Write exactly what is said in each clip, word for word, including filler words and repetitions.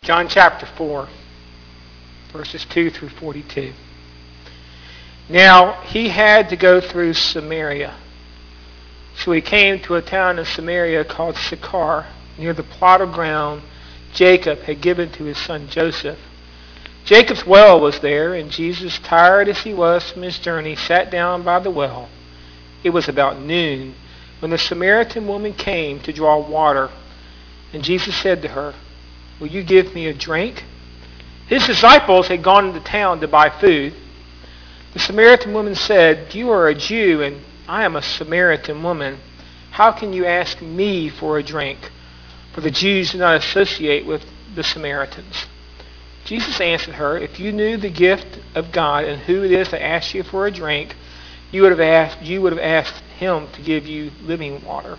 John chapter four, verses two through forty-two. Now he had to go through Samaria. So he came to a town in Samaria called Sychar, near the plot of ground Jacob had given to his son Joseph. Jacob's well was there, and Jesus, tired as he was from his journey, sat down by the well. It was about noon when the Samaritan woman came to draw water. And Jesus said to her, "Will you give me a drink?" His disciples had gone into town to buy food. The Samaritan woman said, "You are a Jew, and I am a Samaritan woman. How can you ask me for a drink?" For the Jews do not associate with the Samaritans. Jesus answered her, "If you knew the gift of God and who it is that asks you for a drink, you would have asked, you would have asked him to give you living water."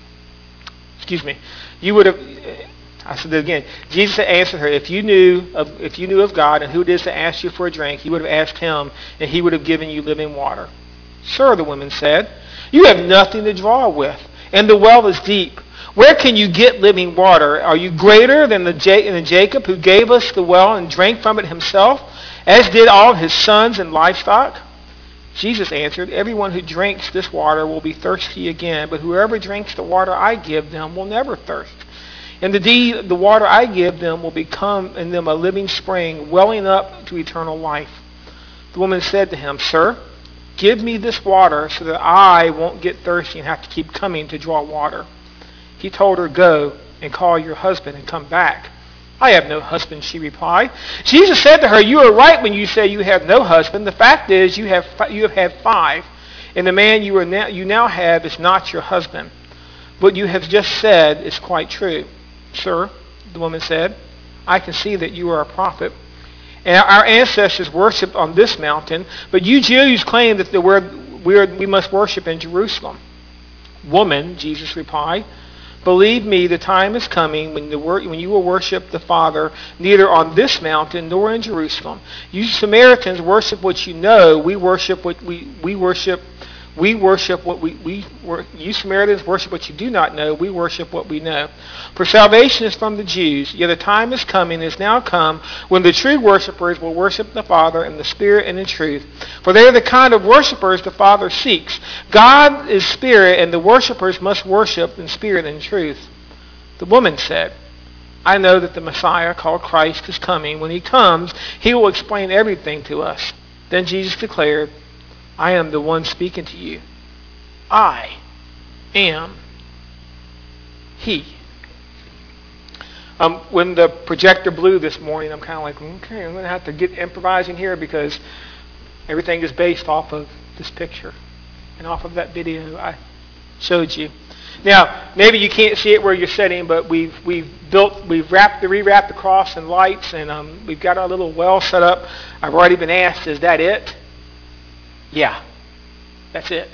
Excuse me. You would have... I said that again. Jesus answered her, if you knew of if you knew of God and who it is that asked you for a drink, you would have asked him, and he would have given you living water. "Sir," the woman said, "you have nothing to draw with, and the well is deep. Where can you get living water? Are you greater than the, J- than Jacob, who gave us the well and drank from it himself, as did all his sons and livestock?" Jesus answered, "Everyone who drinks this water will be thirsty again, but whoever drinks the water I give them will never thirst. And indeed, the water I give them will become in them a living spring, welling up to eternal life." The woman said to him, "Sir, give me this water so that I won't get thirsty and have to keep coming to draw water." He told her, "Go and call your husband and come back." "I have no husband," she replied. Jesus said to her, "You are right when you say you have no husband. The fact is you have you have had five, and the man you are now you now have is not your husband. What you have just said is quite true." "Sir," the woman said, "I can see that you are a prophet. And our ancestors worshipped on this mountain, but you Jews claim that the word we, are, we must worship in Jerusalem." "Woman," Jesus replied, "believe me, the time is coming when, the wor- when you will worship the Father neither on this mountain nor in Jerusalem. You Samaritans worship what you know. We worship what we, we worship. We worship what we, we you Samaritans worship what you do not know. We worship what we know. For salvation is from the Jews. Yet the time is coming, is now come, when the true worshipers will worship the Father in the Spirit and in truth. For they are the kind of worshipers the Father seeks. God is Spirit, and the worshipers must worship in spirit and in truth." The woman said, "I know that the Messiah, called Christ, is coming. When he comes, he will explain everything to us." Then Jesus declared, "I am the one speaking to you. I am he." Um, when the projector blew this morning, I'm kind of like, okay, I'm going to have to get improvising here because everything is based off of this picture and off of that video I showed you. Now, maybe you can't see it where you're sitting, but we've we've built, we've wrapped, rewrapped the cross and lights, and um, we've got our little well set up. I've already been asked, is that it? Yeah, that's it.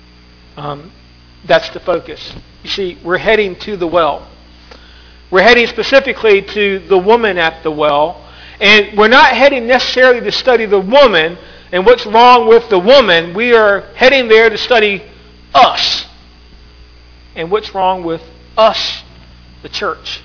Um, that's the focus. You see, we're heading to the well. We're heading specifically to the woman at the well. And we're not heading necessarily to study the woman and what's wrong with the woman. We are heading there to study us and what's wrong with us, the church.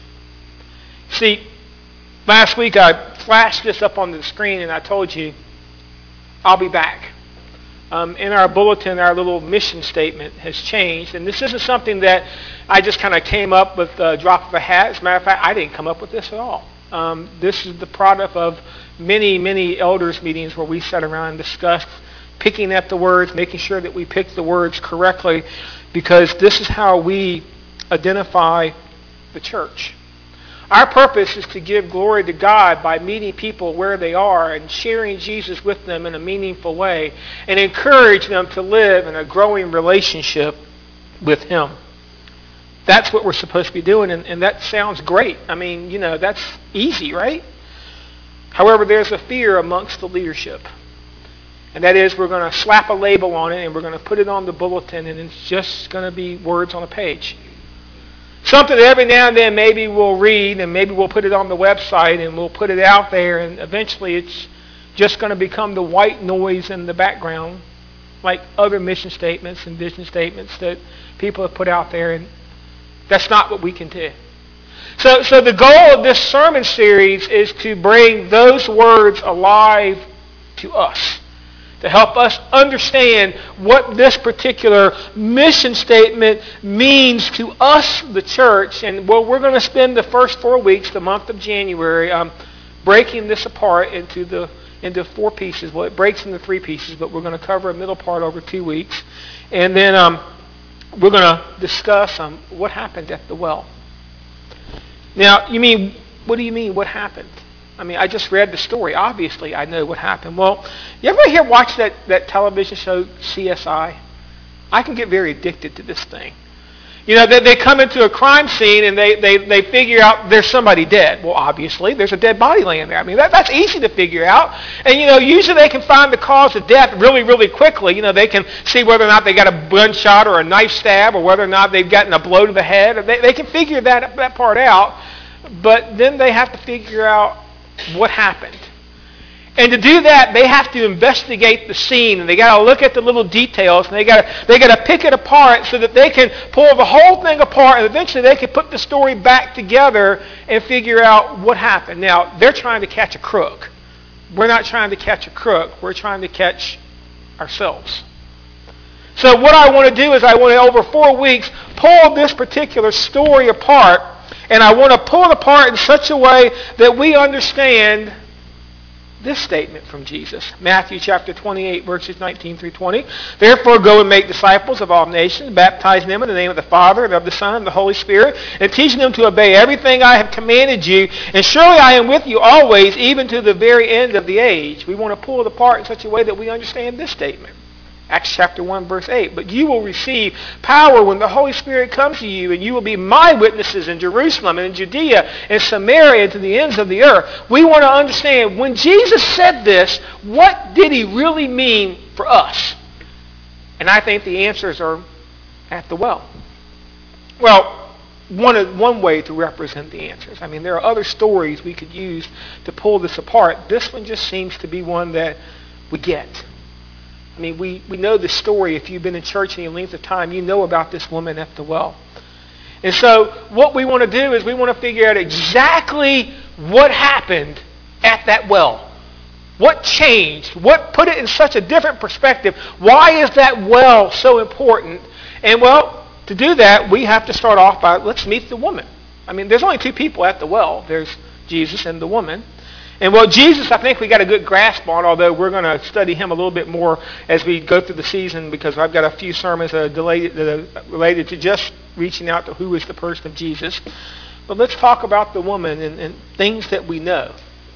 See, last week I flashed this up on the screen and I told you, I'll be back. Um, in our bulletin, our little mission statement has changed. And this isn't something that I just kind of came up with a drop of a hat. As a matter of fact, I didn't come up with this at all. Um, this is the product of many, many elders' meetings where we sat around and discussed picking at the words, making sure that we pick the words correctly, because this is how we identify the church. Our purpose is to give glory to God by meeting people where they are and sharing Jesus with them in a meaningful way and encourage them to live in a growing relationship with him. That's what we're supposed to be doing, and, and that sounds great. I mean, you know, that's easy, right? However, there's a fear amongst the leadership. And that is, we're going to slap a label on it and we're going to put it on the bulletin, and it's just going to be words on a page. Something that every now and then maybe we'll read, and maybe we'll put it on the website and we'll put it out there, and eventually it's just going to become the white noise in the background, like other mission statements and vision statements that people have put out there, and that's not what we can do. So, so the goal of this sermon series is to bring those words alive to us, to help us understand what this particular mission statement means to us, the church. And well, we're going to spend the first four weeks, the month of January, um, breaking this apart into the into four pieces. Well, it breaks into three pieces, but we're going to cover a middle part over two weeks. And then um, we're going to discuss um, what happened at the well. Now, you mean, what do you mean, what happened? I mean, I just read the story. Obviously, I know what happened. Well, you ever hear watch that, that television show C S I? I can get very addicted to this thing. You know, they, they come into a crime scene and they, they, they figure out there's somebody dead. Well, obviously, there's a dead body laying there. I mean, that, that's easy to figure out. And, you know, usually they can find the cause of death really, really quickly. You know, they can see whether or not they got a gunshot or a knife stab or whether or not they've gotten a blow to the head. They, they can figure that, that part out. But then they have to figure out what happened. And to do that, they have to investigate the scene, and they got to look at the little details, and they got to they got to pick it apart so that they can pull the whole thing apart, and eventually they can put the story back together and figure out what happened. Now, they're trying to catch a crook. We're not trying to catch a crook. We're trying to catch ourselves. So what I want to do is I want to, over four weeks, pull this particular story apart, and I want to pull it apart in such a way that we understand this statement from Jesus. Matthew chapter twenty-eight, verses nineteen through twenty. Therefore go and make disciples of all nations, baptizing them in the name of the Father and of the Son and the Holy Spirit, and teaching them to obey everything I have commanded you. And surely I am with you always, even to the very end of the age. We want to pull it apart in such a way that we understand this statement. Acts chapter one, verse eight. But you will receive power when the Holy Spirit comes to you, and you will be my witnesses in Jerusalem and in Judea and Samaria and to the ends of the earth. We want to understand, when Jesus said this, what did he really mean for us? And I think the answers are at the well. Well, one, one way to represent the answers. I mean, there are other stories we could use to pull this apart. This one just seems to be one that we get. I mean, we, we know the story. If you've been in church any length of time, you know about this woman at the well. And so what we want to do is we want to figure out exactly what happened at that well. What changed? What put it in such a different perspective? Why is that well so important? And well, to do that, we have to start off by, let's meet the woman. I mean, there's only two people at the well. There's Jesus and the woman. And well, Jesus, I think we got a good grasp on, although we're going to study him a little bit more as we go through the season, because I've got a few sermons that are, delayed, that are related to just reaching out to who is the person of Jesus. But let's talk about the woman and, and things that we know.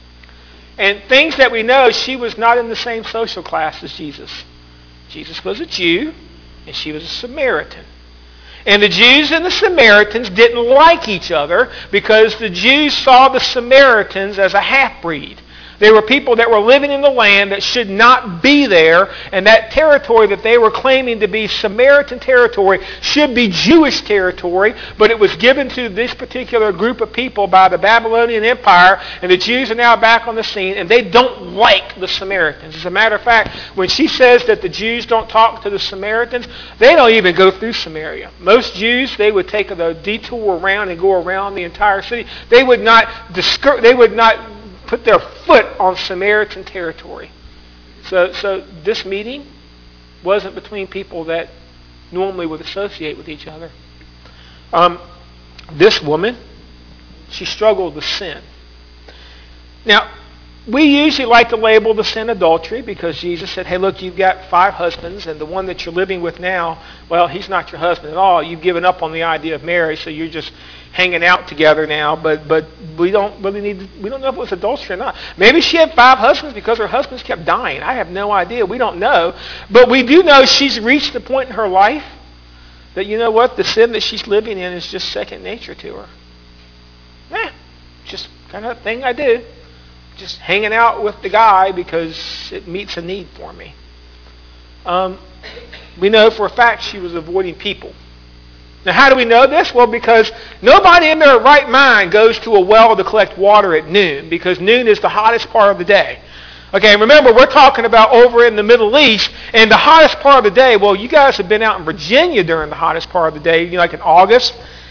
And things that we know, she was not in the same social class as Jesus. Jesus was a Jew, and she was a Samaritan. And the Jews and the Samaritans didn't like each other because the Jews saw the Samaritans as a half-breed. They were people that were living in the land that should not be there, and that territory that they were claiming to be Samaritan territory should be Jewish territory, but it was given to this particular group of people by the Babylonian Empire, and the Jews are now back on the scene, and they don't like the Samaritans. As a matter of fact, when she says that the Jews don't talk to the Samaritans, they don't even go through Samaria. Most Jews, they would take a detour around and go around the entire city. They would not discour- they would not put their foot on Samaritan territory. So, so this meeting wasn't between people that normally would associate with each other. Um, this woman, she struggled with sin. Now, we usually like to label the sin adultery because Jesus said, hey, look, you've got five husbands, and the one that you're living with now, well, he's not your husband at all. You've given up on the idea of marriage, so you're just hanging out together now, but but we don't really need to, we don't know if it was adultery or not. Maybe she had five husbands because her husbands kept dying. I have no idea. We don't know. But we do know she's reached the point in her life that, you know what, the sin that she's living in is just second nature to her. Eh, just kind of thing I do. Just hanging out with the guy because it meets a need for me. Um, we know for a fact she was avoiding people. Now, how do we know this? Well, because nobody in their right mind goes to a well to collect water at noon, because noon is the hottest part of the day. Okay, remember, we're talking about over in the Middle East, and the hottest part of the day, well, you guys have been out in Virginia during the hottest part of the day, you know, like in August,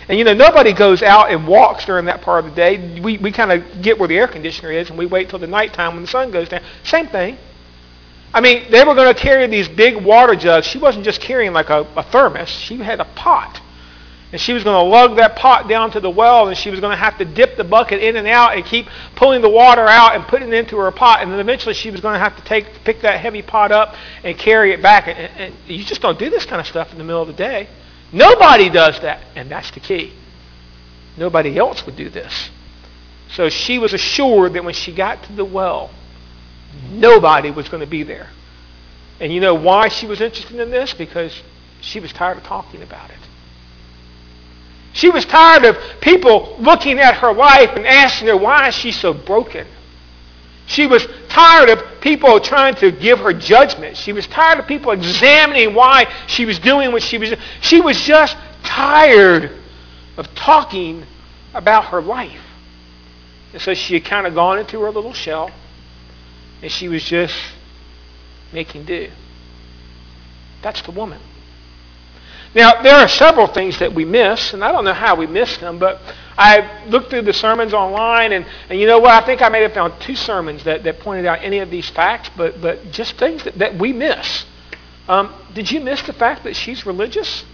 And, you know, nobody goes out and walks during that part of the day. We, we kind of get where the air conditioner is, and we wait till the nighttime when the sun goes down. Same thing. I mean, they were going to carry these big water jugs. She wasn't just carrying like a, a thermos. She had a pot. And she was going to lug that pot down to the well, and she was going to have to dip the bucket in and out and keep pulling the water out and putting it into her pot. And then eventually she was going to have to take pick that heavy pot up and carry it back. And, and you just don't do this kind of stuff in the middle of the day. Nobody does that. And that's the key. Nobody else would do this. So she was assured that when she got to the well, nobody was going to be there. And you know why she was interested in this? Because she was tired of talking about it. She was tired of people looking at her life and asking her, why is she so broken? She was tired of people trying to give her judgment. She was tired of people examining why she was doing what she was doing. She was just tired of talking about her life. And so she had kind of gone into her little shell, and she was just making do. That's the woman. Now, there are several things that we miss, and I don't know how we miss them, but I looked through the sermons online, and, and you know what? I think I may have found two sermons that, that pointed out any of these facts, but, but just things that, that we miss. Um, did you miss the fact that she's religious?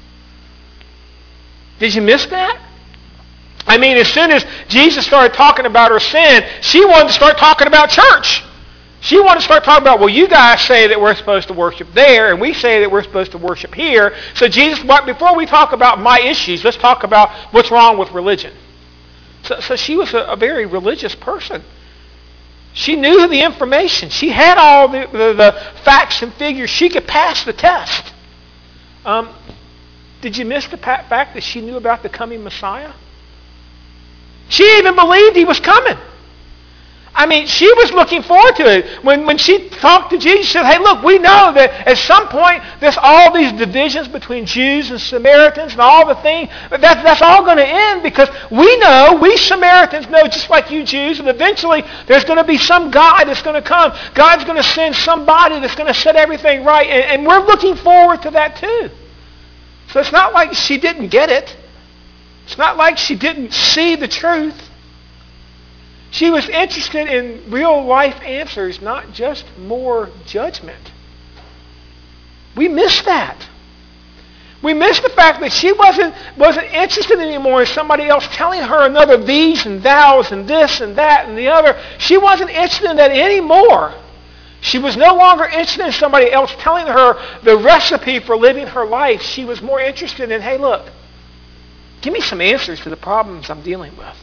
Did you miss that? I mean, as soon as Jesus started talking about her sin, she wanted to start talking about church. She wanted to start talking about, well, you guys say that we're supposed to worship there, and we say that we're supposed to worship here. So Jesus, before we talk about my issues, let's talk about what's wrong with religion. So, so she was a, a very religious person. She knew the information. She had all the, the, the facts and figures. She could pass the test. Um, did you miss the fact that she knew about the coming Messiah? She even believed he was coming. I mean, she was looking forward to it. When, when she talked to Jesus, she said, hey, look, we know that at some point there's all these divisions between Jews and Samaritans and all the things. That, that's all going to end because we know, we Samaritans know, just like you Jews, and eventually there's going to be some God that's going to come. God's going to send somebody that's going to set everything right. And, and we're looking forward to that too. So it's not like she didn't get it. It's not like she didn't see the truth. She was interested in real life answers, not just more judgment. We miss that. We miss the fact that she wasn't, wasn't interested anymore in somebody else telling her another these and thous and this and that and the other. She wasn't interested in that anymore. She was no longer interested in somebody else telling her the recipe for living her life. She was more interested in, hey, look, give me some answers to the problems I'm dealing with.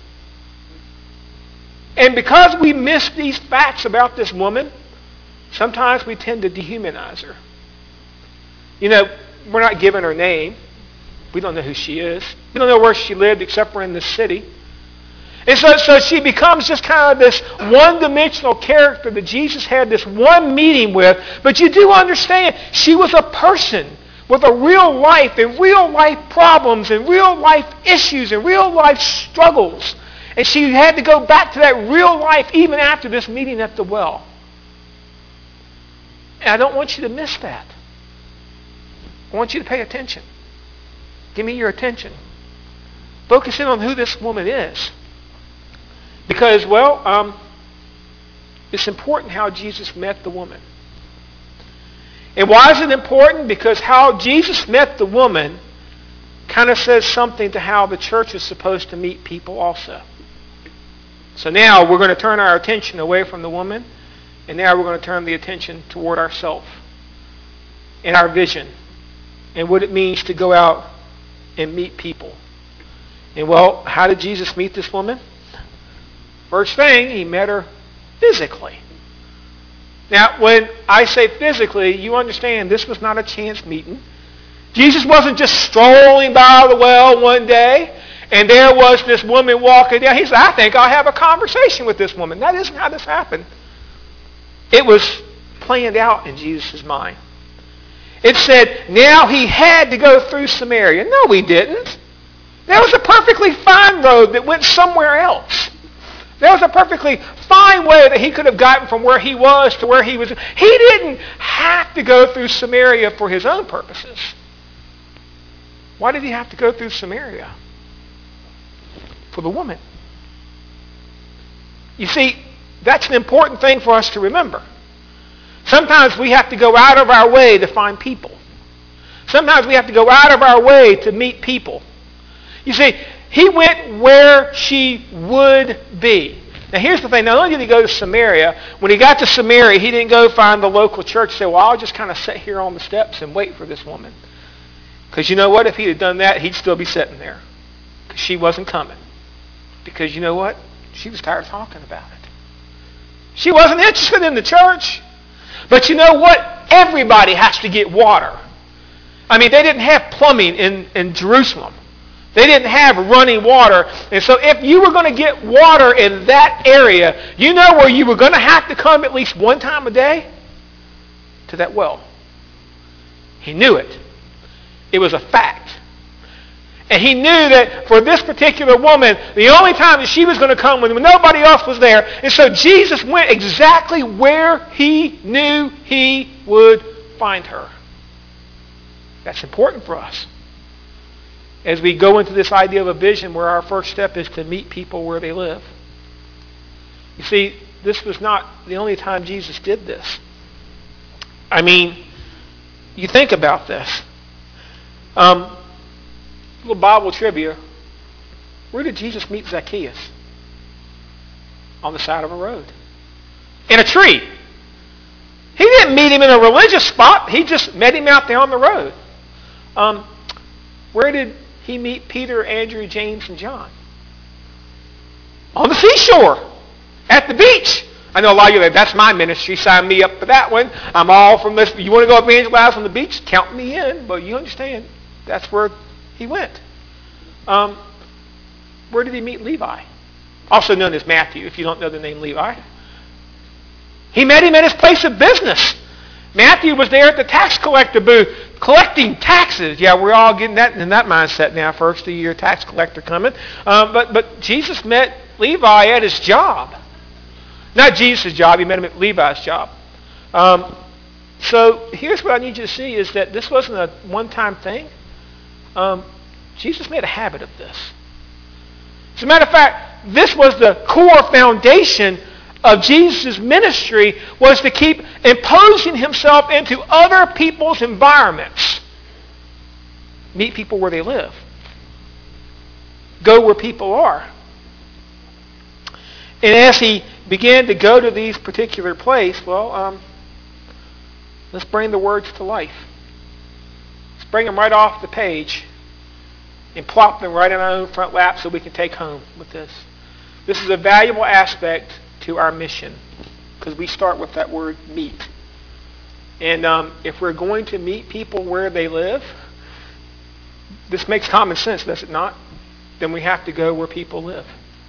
And because we miss these facts about this woman, sometimes we tend to dehumanize her. You know, we're not given her name. We don't know who she is. We don't know where she lived except for in this city. And so, so she becomes just kind of this one-dimensional character that Jesus had this one meeting with. But you do understand, she was a person with a real life and real life problems and real life issues and real life struggles. And she had to go back to that real life even after this meeting at the well. And I don't want you to miss that. I want you to pay attention. Give me your attention. Focus in on who this woman is. Because, well, um, it's important how Jesus met the woman. And why is it important? Because how Jesus met the woman kind of says something to how the church is supposed to meet people also. So now we're going to turn our attention away from the woman, and now we're going to turn the attention toward ourselves and our vision and what it means to go out and meet people. And well, how did Jesus meet this woman? First thing, he met her physically. Now, when I say physically, you understand this was not a chance meeting. Jesus wasn't just strolling by the well one day, and there was this woman walking down. He said, I think I'll have a conversation with this woman. That isn't how this happened. It was planned out in Jesus' mind. It said, now he had to go through Samaria. No, he didn't. There was a perfectly fine road that went somewhere else. There was a perfectly fine way that he could have gotten from where he was to where he was. He didn't have to go through Samaria for his own purposes. Why did he have to go through Samaria? for the woman. You see, that's an important thing for us to remember. Sometimes we have to go out of our way to find people. Sometimes we have to go out of our way to meet people. You see, he went where she would be. Now here's the thing. Not only did he go to Samaria, when he got to Samaria, he didn't go find the local church and say, well, I'll just kind of sit here on the steps and wait for this woman. Because you know what? If he'd have done that, he'd still be sitting there. Because she wasn't coming. Because you know what? She was tired of talking about it. She wasn't interested in the church. But you know what? Everybody has to get water. I mean, they didn't have plumbing in, in Jerusalem. They didn't have running water. And so if you were going to get water in that area, you know where you were going to have to come at least one time a day? To that well. He knew it. It was a fact. And he knew that for this particular woman, the only time that she was going to come when nobody else was there. And so Jesus went exactly where he knew he would find her. That's important for us. As we go into this idea of a vision where our first step is to meet people where they live. You see, this was not the only time Jesus did this. I mean, you think about this. Um, little Bible trivia. Where did Jesus meet Zacchaeus? On the side of a road. In a tree. He didn't meet him in a religious spot. He just met him out there on the road. Um, where did he meet Peter, Andrew, James, and John? On the seashore. At the beach. I know a lot of you are like, that's my ministry. Sign me up for that one. I'm all from this. You want to go evangelize on the beach? Count me in. But you understand, that's where he went. Um, where did he meet Levi? Also known as Matthew, if you don't know the name Levi. He met him at his place of business. Matthew was there at the tax collector booth collecting taxes. Yeah, we're all getting that in that mindset now. First of the year, tax collector coming. Um, but, but Jesus met Levi at his job. Not Jesus' job. He met him at Levi's job. Um, so here's what I need you to see is that this wasn't a one-time thing. Um, Jesus made a habit of this. As a matter of fact, this was the core foundation of Jesus' ministry, was to keep imposing himself into other people's environments. Meet people where they live. Go where people are. And as he began to go to these particular places, well, um, let's bring the words to life. Let's bring them right off the page and plop them right in our own front lap so we can take home with this. This is a valuable aspect to our mission because we start with that word meet. And um, if we're going to meet people where they live, this makes common sense, does it not? Then we have to go where people live.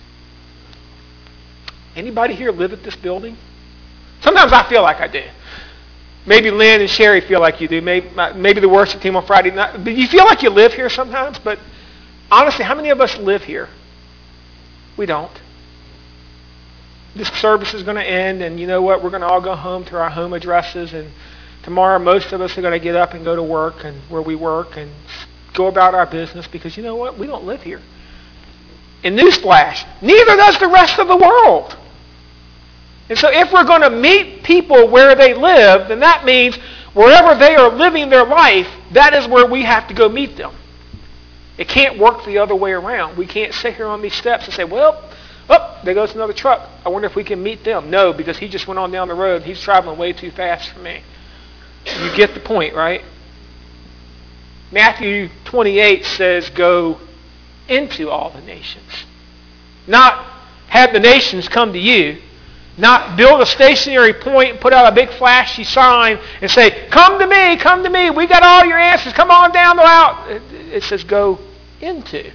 Anybody here live at this building? Sometimes I feel like I do. Maybe Lynn and Sherry feel like you do. Maybe, maybe the worship team on Friday night. But you feel like you live here sometimes. But honestly, how many of us live here? We don't. This service is going to end, and you know what? We're going to all go home to our home addresses. And tomorrow, most of us are going to get up and go to work and where we work and go about our business because you know what? We don't live here. And newsflash, neither does the rest of the world. And so if we're going to meet people where they live, then that means wherever they are living their life, that is where we have to go meet them. It can't work the other way around. We can't sit here on these steps and say, well, oh, there goes another truck. I wonder if we can meet them. No, because he just went on down the road. He's traveling way too fast for me. You get the point, right? Matthew twenty-eight says, go into all the nations. Not have the nations come to you. Not build a stationary point and put out a big flashy sign and say, come to me, come to me. We got all your answers. Come on down the route. It, it says go into.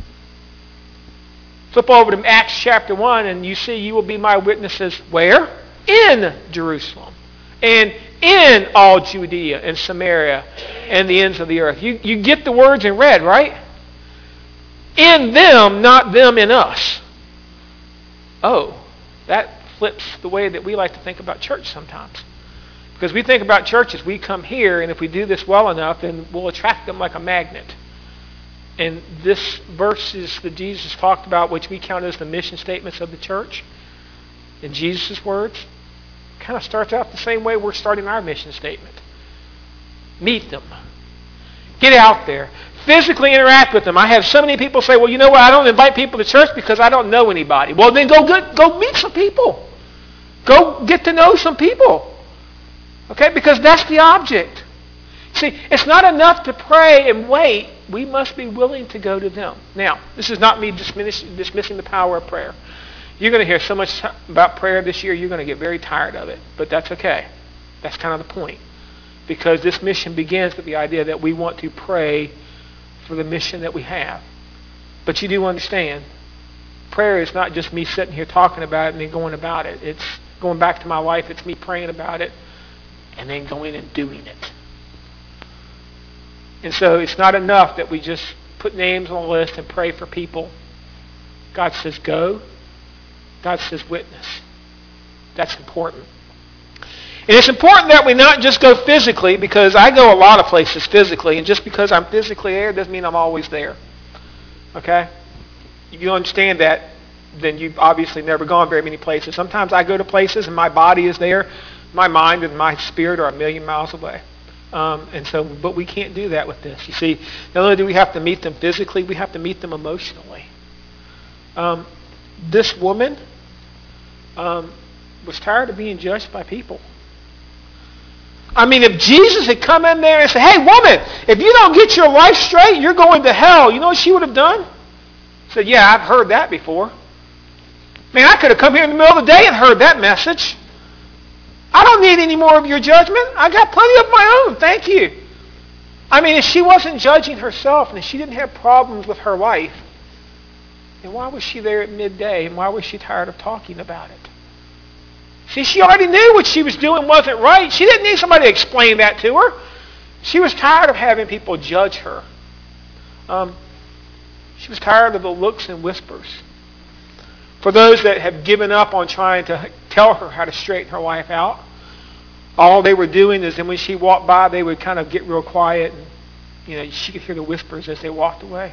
Flip over to Acts chapter one and you see you will be my witnesses where? In Jerusalem. And in all Judea and Samaria and the ends of the earth. You, you get the words in red, right? In them, not them in us. Oh, that flips the way that we like to think about church sometimes. Because we think about church as we come here, and if we do this well enough, then we'll attract them like a magnet. And this verses that Jesus talked about, which we count as the mission statements of the church, in Jesus' words, kind of starts out the same way we're starting our mission statement. Meet them. Get out there. Physically interact with them. I have so many people say, well, you know what, I don't invite people to church because I don't know anybody. Well, then go get, go meet some people. Go get to know some people. Okay? Because that's the object. See, it's not enough to pray and wait. We must be willing to go to them. Now, this is not me dismiss, dismissing the power of prayer. You're going to hear so much about prayer this year, you're going to get very tired of it. But that's okay. That's kind of the point. Because this mission begins with the idea that we want to pray for the mission that we have. But you do understand, prayer is not just me sitting here talking about it and then going about it. It's going back to my life. It's me praying about it and then going and doing it. And so it's not enough that we just put names on a list and pray for people. God says go. God says witness. That's important. And it's important that we not just go physically, because I go a lot of places physically, and just because I'm physically there doesn't mean I'm always there. Okay? If you understand that, then you've obviously never gone very many places. Sometimes I go to places and my body is there. My mind and my spirit are a million miles away. Um, and so, but we can't do that with this. You see, not only do we have to meet them physically, we have to meet them emotionally. Um, this woman um, was tired of being judged by people. I mean, if Jesus had come in there and said, hey, woman, if you don't get your life straight, you're going to hell. You know what she would have done? Said, yeah, I've heard that before. Man, I could have come here in the middle of the day and heard that message. I don't need any more of your judgment. I got plenty of my own. Thank you. I mean, if she wasn't judging herself and if she didn't have problems with her life, then why was she there at midday and why was she tired of talking about it? See, she already knew what she was doing wasn't right. She didn't need somebody to explain that to her. She was tired of having people judge her. Um, she was tired of the looks and whispers. For those that have given up on trying to tell her how to straighten her life out, all they were doing is then when she walked by, they would kind of get real quiet. And, you know, she could hear the whispers as they walked away.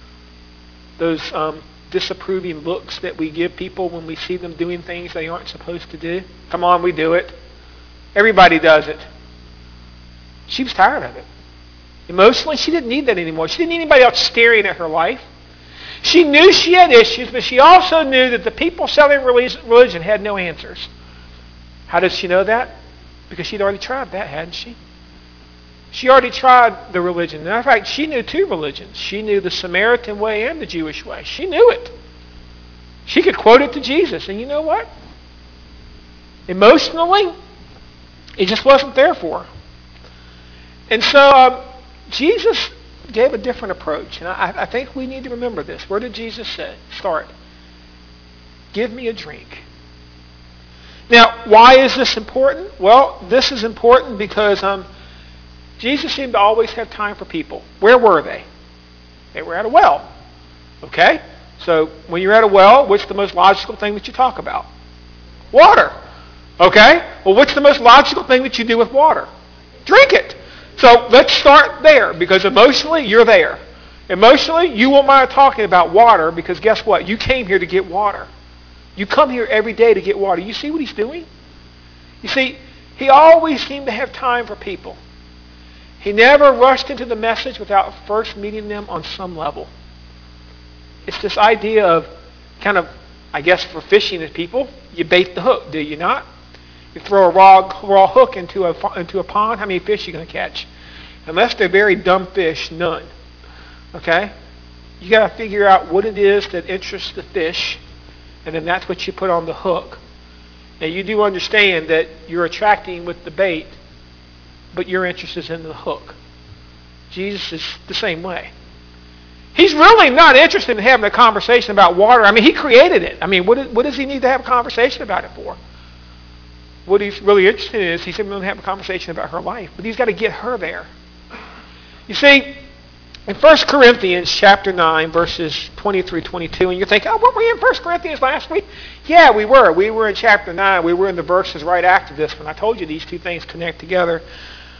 Those um, disapproving looks that we give people when we see them doing things they aren't supposed to do. Come on, we do it. Everybody does it. She was tired of it. Emotionally, she didn't need that anymore. She didn't need anybody else staring at her life. She knew she had issues, but she also knew that the people selling religion had no answers. How does she know that? Because she'd already tried that, hadn't she? She already tried the religion. In fact, she knew two religions. She knew the Samaritan way and the Jewish way. She knew it. She could quote it to Jesus. And you know what? Emotionally, it just wasn't there for her. And so um, Jesus gave a different approach. And I, I think we need to remember this. Where did Jesus say? Start. Give me a drink. Now, why is this important? Well, this is important because um, Jesus seemed to always have time for people. Where were they? They were at a well. Okay? So when you're at a well, what's the most logical thing that you talk about? Water. Okay? Well, what's the most logical thing that you do with water? Drink it. So let's start there, because emotionally, you're there. Emotionally, you won't mind talking about water, because guess what? You came here to get water. You come here every day to get water. You see what he's doing? You see, he always seemed to have time for people. He never rushed into the message without first meeting them on some level. It's this idea of kind of, I guess, for fishing with people, you bait the hook, do you not? You throw a raw, raw hook into a, into a pond, how many fish are you going to catch? Unless they're very dumb fish, none. Okay? You got to figure out what it is that interests the fish, and then that's what you put on the hook. Now, you do understand that you're attracting with the bait, but your interest is in the hook. Jesus is the same way. He's really not interested in having a conversation about water. I mean, he created it. I mean, what, is, what does he need to have a conversation about it for? What he's really interested in is he's going to have a conversation about her life, but he's got to get her there. You see, in First Corinthians chapter nine, verses twenty through twenty-two, and you're thinking, oh, weren't we in First Corinthians last week? Yeah, we were. We were in chapter nine. We were in the verses right after this when I told you these two things connect together.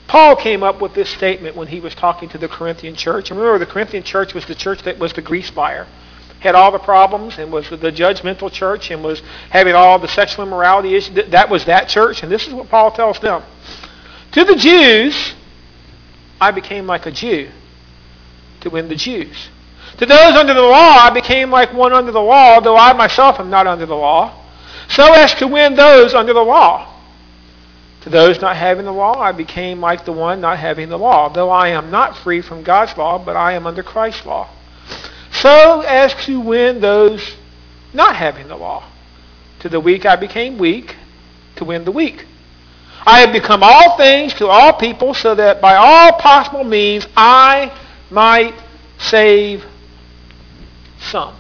Paul came up with this statement when he was talking to the Corinthian church. And remember, the Corinthian church was the church that was the grease fire. Had all the problems and was the judgmental church and was having all the sexual immorality issues. That was that church. And this is what Paul tells them. To the Jews, I became like a Jew to win the Jews. To those under the law, I became like one under the law, though I myself am not under the law, so as to win those under the law. To those not having the law, I became like the one not having the law, though I am not free from God's law, but I am under Christ's law, so as to win those not having the law. To the weak I became weak, to win the weak. I have become all things to all people, so that by all possible means I might save some.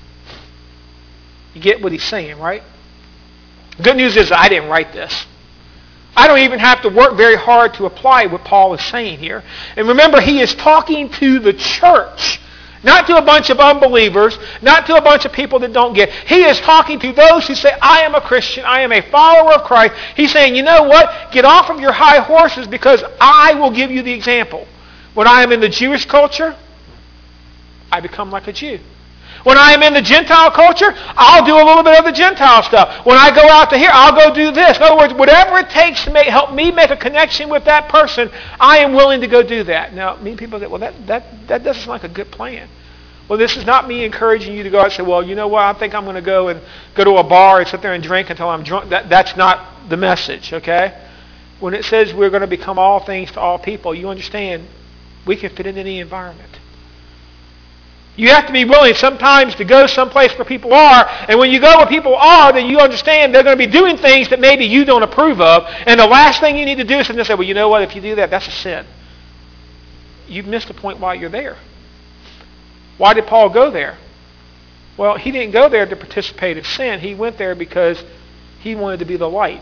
You get what he's saying, right? Good news is I didn't write this. I don't even have to work very hard to apply what Paul is saying here. And remember, he is talking to the church, not to a bunch of unbelievers, not to a bunch of people that don't get. He is talking to those who say, I am a Christian, I am a follower of Christ. He's saying, you know what? Get off of your high horses because I will give you the example. When I am in the Jewish culture, I become like a Jew. When I am in the Gentile culture, I'll do a little bit of the Gentile stuff. When I go out to here, I'll go do this. In other words, whatever it takes to make, help me make a connection with that person, I am willing to go do that. Now, many people say, well, that, that, that doesn't sound like a good plan. Well, this is not me encouraging you to go out and say, well, you know what, I think I'm going to go and go to a bar and sit there and drink until I'm drunk. That, that's not the message, okay? When it says we're going to become all things to all people, you understand we can fit in any environment. You have to be willing sometimes to go someplace where people are, and when you go where people are, then you understand they're going to be doing things that maybe you don't approve of, and the last thing you need to do is to say, well, you know what, if you do that, that's a sin. You've missed the point while you're there. Why did Paul go there? Well, he didn't go there to participate in sin. He went there because he wanted to be the light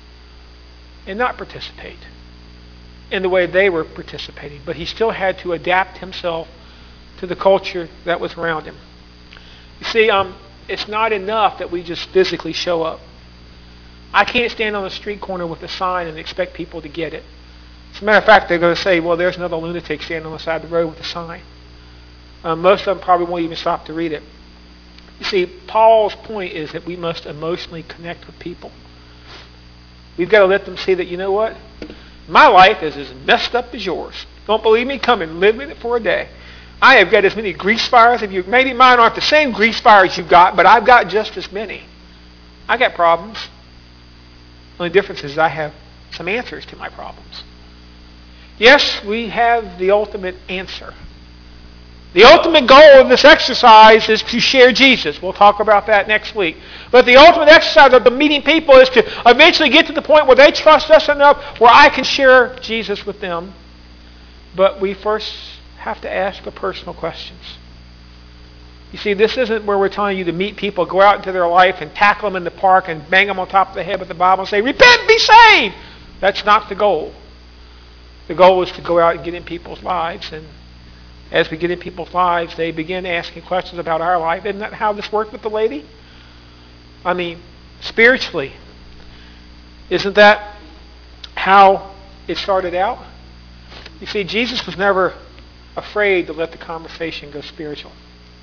and not participate in the way they were participating. But he still had to adapt himself to the culture that was around him. You see, um, it's not enough that we just physically show up. I can't stand on the street corner with a sign and expect people to get it. As a matter of fact, they're going to say, well, there's another lunatic standing on the side of the road with a sign. Um, most of them probably won't even stop to read it. You see, Paul's point is that we must emotionally connect with people. We've got to let them see that, you know what? My life is as messed up as yours. Don't believe me? Come and live with it for a day. I have got as many grease fires as you. Maybe mine aren't the same grease fires you've got, but I've got just as many. I got problems. The only difference is I have some answers to my problems. Yes, we have the ultimate answer. The ultimate goal of this exercise is to share Jesus. We'll talk about that next week. But the ultimate exercise of the meeting people is to eventually get to the point where they trust us enough where I can share Jesus with them. But we first have to ask the personal questions. You see, this isn't where we're telling you to meet people, go out into their life and tackle them in the park and bang them on top of the head with the Bible and say, repent, be saved. That's not the goal. The goal is to go out and get in people's lives, and as we get in people's lives, they begin asking questions about our life. Isn't that how this worked with the lady? I mean, spiritually, isn't that how it started out? You see, Jesus was never afraid to let the conversation go spiritual.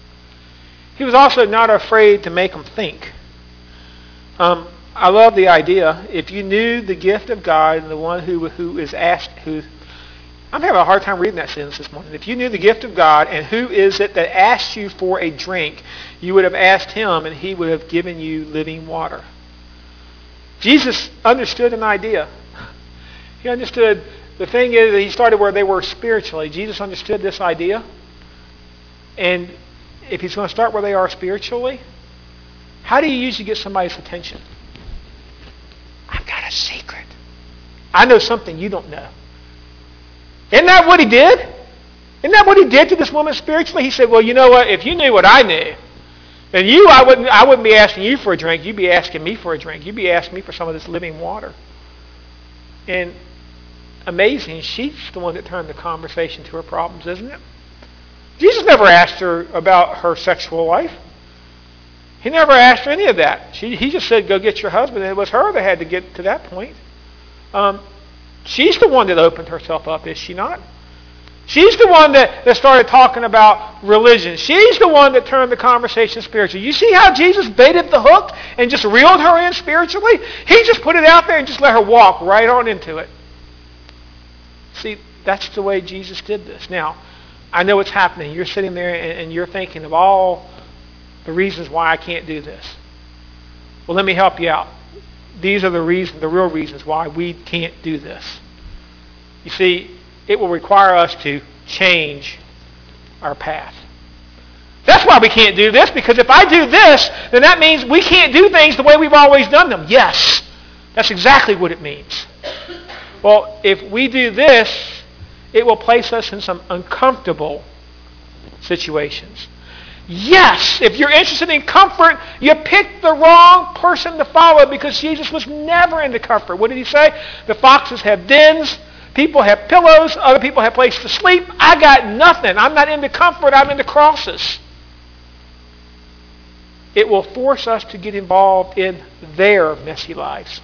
He was also not afraid to make them think. Um, I love the idea. If you knew the gift of God and the one who who is asked, who I'm having a hard time reading that sentence this morning. If you knew the gift of God and who is it that asked you for a drink, you would have asked him and he would have given you living water. Jesus understood an idea. He understood. The thing is that he started where they were spiritually. Jesus understood this idea. And if he's going to start where they are spiritually, how do you usually get somebody's attention? I've got a secret. I know something you don't know. Isn't that what he did? Isn't that what he did to this woman spiritually? He said, well, you know what? If you knew what I knew, then you, I wouldn't, I wouldn't be asking you for a drink. You'd be asking me for a drink. You'd be asking me for some of this living water. And amazing, she's the one that turned the conversation to her problems, isn't it? Jesus never asked her about her sexual life. He never asked her any of that. She, he just said, go get your husband. And it was her that had to get to that point. Um, She's the one that opened herself up, is she not? She's the one that, that started talking about religion. She's the one that turned the conversation spiritual. You see how Jesus baited the hook and just reeled her in spiritually? He just put it out there and just let her walk right on into it. See, that's the way Jesus did this. Now, I know what's happening. You're sitting there and, and you're thinking of all the reasons why I can't do this. Well, let me help you out. These are the reasons, the real reasons why we can't do this. You see, it will require us to change our path. That's why we can't do this, because if I do this, then that means we can't do things the way we've always done them. Yes, that's exactly what it means. Well, if we do this, it will place us in some uncomfortable situations. Yes, if you're interested in comfort, you picked the wrong person to follow, because Jesus was never into comfort. What did he say? The foxes have dens. People have pillows. Other people have places to sleep. I got nothing. I'm not into comfort. I'm into crosses. It will force us to get involved in their messy lives.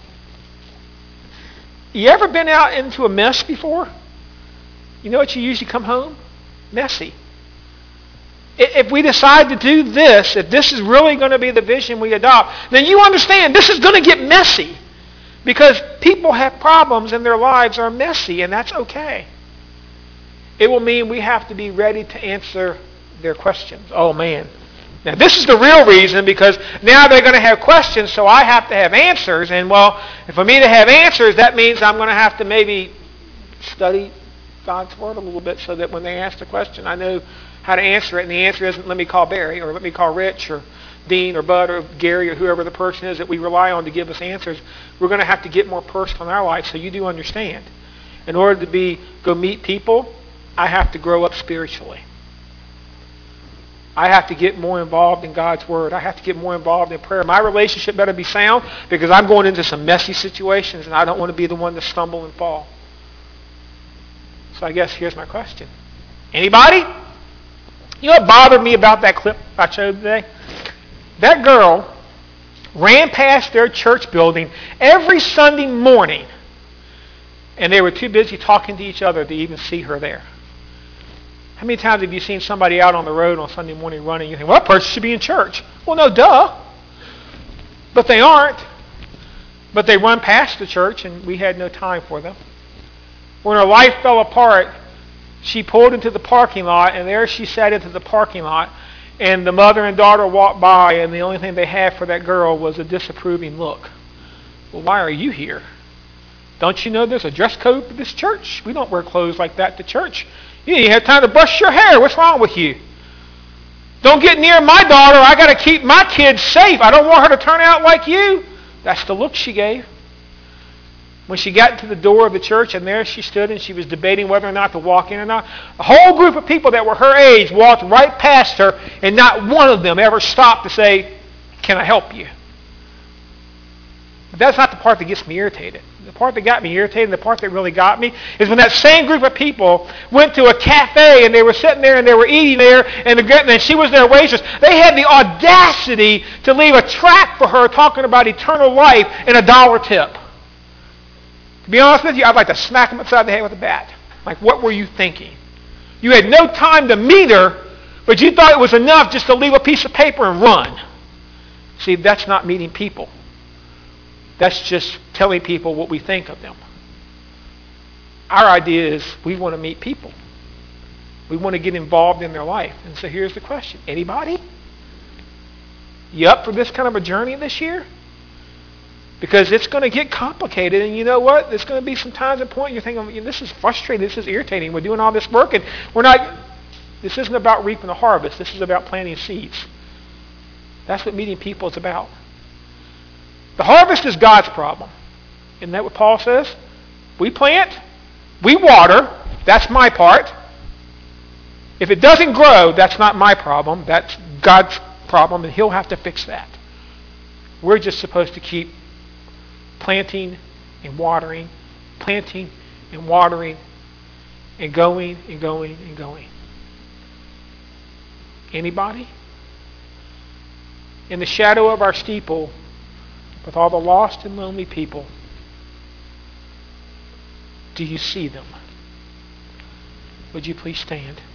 You ever been out into a mess before? You know what you usually come home? Messy. If we decide to do this, if this is really going to be the vision we adopt, then you understand this is going to get messy. Because people have problems and their lives are messy, and that's okay. It will mean we have to be ready to answer their questions. Oh, man. Now, this is the real reason, because now they're going to have questions, so I have to have answers. And, well, for me to have answers, that means I'm going to have to maybe study God's Word a little bit, so that when they ask the question, I know how to answer it. And the answer isn't, let me call Barry, or let me call Rich, or Dean, or Bud, or Gary, or whoever the person is that we rely on to give us answers. We're going to have to get more personal in our life, so you do understand. In order to be go meet people, I have to grow up spiritually. I have to get more involved in God's Word. I have to get more involved in prayer. My relationship better be sound, because I'm going into some messy situations, and I don't want to be the one to stumble and fall. So I guess here's my question. Anybody? You know what bothered me about that clip I showed today? That girl ran past their church building every Sunday morning, and they were too busy talking to each other to even see her there. How many times have you seen somebody out on the road on Sunday morning running? You think, well, that person should be in church. Well, no, duh. But they aren't. But they run past the church, and we had no time for them. When her life fell apart, she pulled into the parking lot, and there she sat into the parking lot, and the mother and daughter walked by, and the only thing they had for that girl was a disapproving look. Well, why are you here? Don't you know there's a dress code for this church? We don't wear clothes like that to church. You didn't have time to brush your hair. What's wrong with you? Don't get near my daughter. I got to keep my kids safe. I don't want her to turn out like you. That's the look she gave. When she got to the door of the church, and there she stood, and she was debating whether or not to walk in or not, a whole group of people that were her age walked right past her, and not one of them ever stopped to say, can I help you? But that's not the part that gets me irritated. The part that got me irritated, and the part that really got me, is when that same group of people went to a cafe, and they were sitting there, and they were eating there, and, the, and she was their waitress. They had the audacity to leave a tract for her talking about eternal life and a dollar tip. To be honest with you, I'd like to smack him upside the head with a bat. Like, what were you thinking? You had no time to meet her, but you thought it was enough just to leave a piece of paper and run. See, that's not meeting people. That's just telling people what we think of them. Our idea is we want to meet people. We want to get involved in their life. And so here's the question. Anybody? You up for this kind of a journey this year? Because it's going to get complicated, and you know what? There's going to be some times and point you're thinking, this is frustrating, this is irritating. We're doing all this work, and we're not. This isn't about reaping the harvest. This is about planting seeds. That's what meeting people is about. The harvest is God's problem. Isn't that what Paul says? We plant, we water. That's my part. If it doesn't grow, that's not my problem. That's God's problem, and He'll have to fix that. We're just supposed to keep planting and watering, planting and watering, and going and going and going. Anybody? In the shadow of our steeple, with all the lost and lonely people, Do you see them? Would you please stand?